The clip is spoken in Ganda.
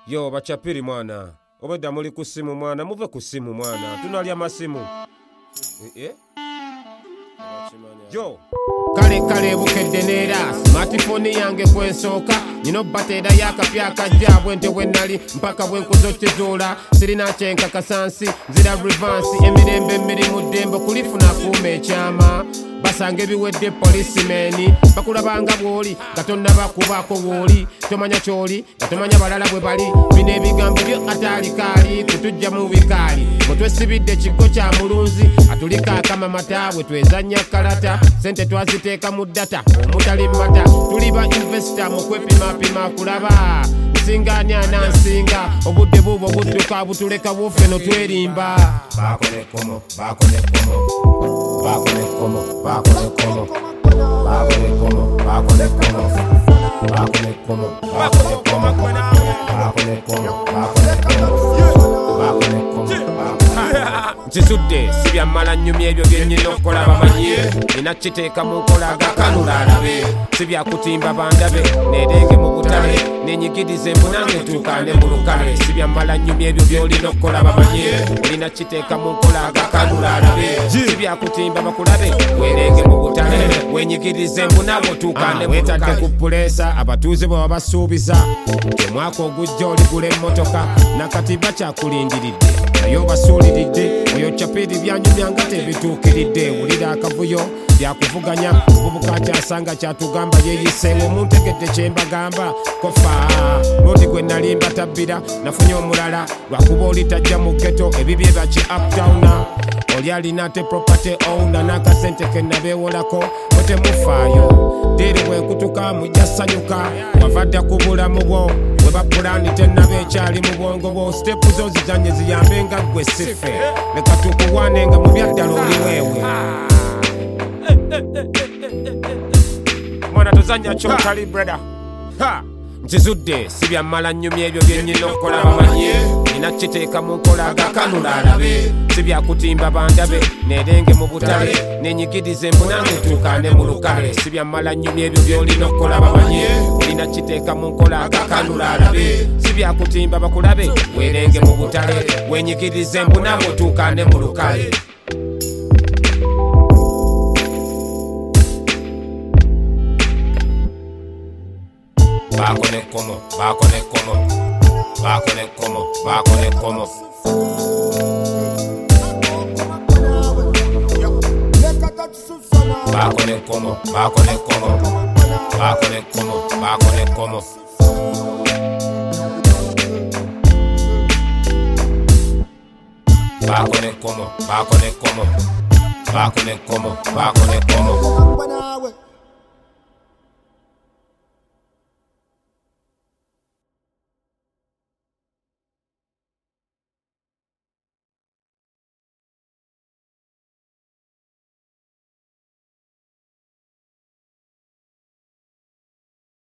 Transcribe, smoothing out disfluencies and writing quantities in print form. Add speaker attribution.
Speaker 1: Yo bachapiri mwana. Obeda muli kusimu mwana, muve kusimu mwana. Tunalya masimu. Yo. Kale bukedde neera smartphone yange kwensooka nino batera yakapya akajja bwente wenali mpaka bwenkuzokizuula sirina kyenkakasansi nzira revansi emirembe emirimu ddembe kulifuna kuuma ekyama basanga ebiwedde polisimeni bakulabanga bw'oli nga tonnabakubaako w'oli tomanya ky'oli nga tomanya balala bwe bali bino ebigambo byo ataalikaali kutujja mu bikaali bwe twesibidde kigo kya mulunzi atulika akamamata bwe twezannya kalata sente twaziteeka mu data omutali mata tuli ba investor mu kwepimapima kulaba nsingaani anansinga obudde bubo budduka butuleka buffe no twerimba bakolekomo Nkizudde sibyamala nnyumya ebyo byennyina okukola bamanye nina kiteeka mu nkola agakanula alabe sibyakutimba bandabe nerenge mu butale nenyigiriza embunange ntuukane mu lukale sibyamala nnyumya ebyo byolina okukola bamanye nina kiteeka mu nkola agakanula alabe sibyakutimba bakulabe werenge mu butale wenyigiriza embunawe otuukane mu lukale wetadde ku pulesa abatuuze bwe babasuubiza omwaka ogujja oligula emmotoka nakati bakyakulindiridde naye obasuuliridde oyo capiri byanyumya nga tebituukiridde wulira akavuyo byakuvuganya obubuka kyasanga kyatugamba yeyise omuntegedde kyembagamba kofa lodi gwe nalimba tabbira nafunye omulala lwakuba oli tajja mu ghetto ebibye baki uptowna oli alina te property owner n'akasente ke nabeewolako bwetemufaayo diri bwenkutuka mujja ssanyuka wavadda ku bulamu bwo bwe bapulani tennaba ekyali mu bwongo bwo sitepu zo zizanye ziyambe nga ggwe sife leka tukuwane nga mu byaddala oli weewe mwana tozanya kyotali breda nkizudde sibyamala nnyumya ebyo byennyina okukola bamanye nina kiteeka mu nkola agakanula alabe sibyakutimba bandabe nerenge mu butale nenyigiriza embunange ntuukane mu lukale sibyamala nnyumya ebyo byolina okukola bamanye olina kiteeka mu nkola agakanula alabe sibyakutimba bakulabe werenge mu butale wenyigiriza embunawe otuukane mu lukale Bakonekomo bakonekomo